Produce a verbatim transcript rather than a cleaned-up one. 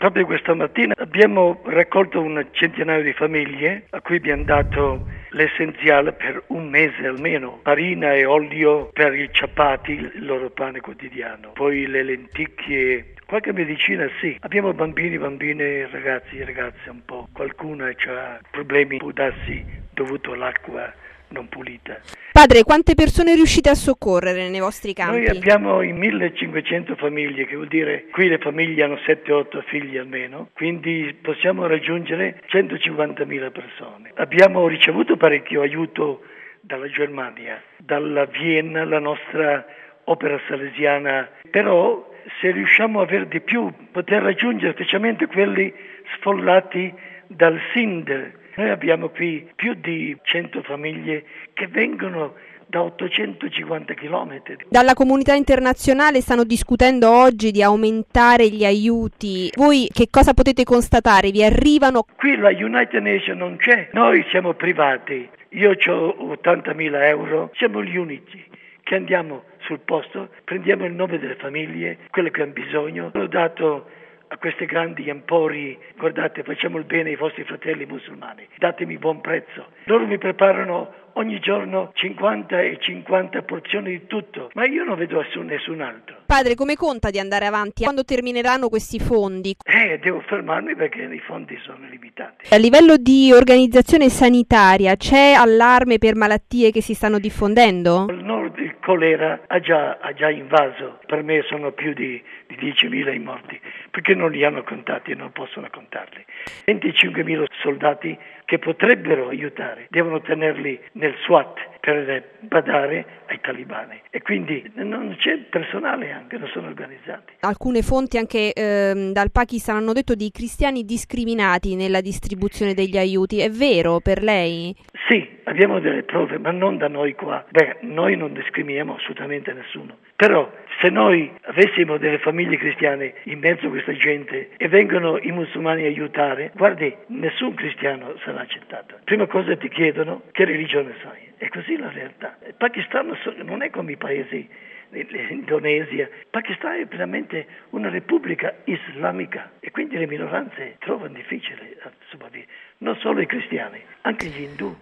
Proprio questa mattina abbiamo raccolto un centinaio di famiglie a cui abbiamo dato l'essenziale per un mese almeno, farina e olio per i ciappati, il loro pane quotidiano, poi le lenticchie, qualche medicina sì. Abbiamo bambini, bambine, ragazzi e ragazze un po', qualcuno ha problemi, può darsi dovuto all'acqua non pulita. Padre, quante persone riuscite a soccorrere nei vostri campi? Noi abbiamo in millecinquecento famiglie, che vuol dire qui le famiglie hanno sette otto figli almeno, quindi possiamo raggiungere centocinquantamila persone. Abbiamo ricevuto parecchio aiuto dalla Germania, dalla Vienna, la nostra opera salesiana, però se riusciamo a avere di più, poter raggiungere specialmente quelli sfollati dal S I N D. Noi abbiamo qui più di cento famiglie che vengono da ottocentocinquanta chilometri. Dalla comunità internazionale stanno discutendo oggi di aumentare gli aiuti. Voi che cosa potete constatare? Vi arrivano? Qui la United Nations non c'è, noi siamo privati. Io ho ottantamila euro, siamo gli unici che andiamo sul posto, prendiamo il nome delle famiglie, quelle che hanno bisogno. L'ho dato a questi grandi empori, guardate, facciamo il bene ai vostri fratelli musulmani, datemi buon prezzo. Loro mi preparano ogni giorno cinquanta e cinquanta porzioni di tutto, ma io non vedo nessun altro. Padre, come conta di andare avanti? Quando termineranno questi fondi? Eh, devo fermarmi perché i fondi sono limitati. A livello di organizzazione sanitaria c'è allarme per malattie che si stanno diffondendo? Il nord, il colera ha già, ha già invaso, per me sono più di, di diecimila i morti, perché non li hanno contati e non possono contarli. venticinquemila soldati che potrebbero aiutare, devono tenerli nel SWAT per badare ai talibani e quindi non c'è personale, anche non sono organizzati. Alcune fonti anche ehm, dal Pakistan hanno detto di cristiani discriminati nella distribuzione degli aiuti, è vero per lei? Sì, abbiamo delle prove, ma non da noi qua. Beh, noi non discriminiamo assolutamente nessuno, però se noi avessimo delle famiglie cristiane in mezzo a questa gente e vengono i musulmani a aiutare, guardi, nessun cristiano sarà accettato. Prima cosa ti chiedono che religione sei, è così la realtà. Il Pakistan non è come i paesi, l'Indonesia, il Pakistan è veramente una repubblica islamica e quindi le minoranze trovano difficile a sopravvivere, non solo i cristiani, anche gli indù.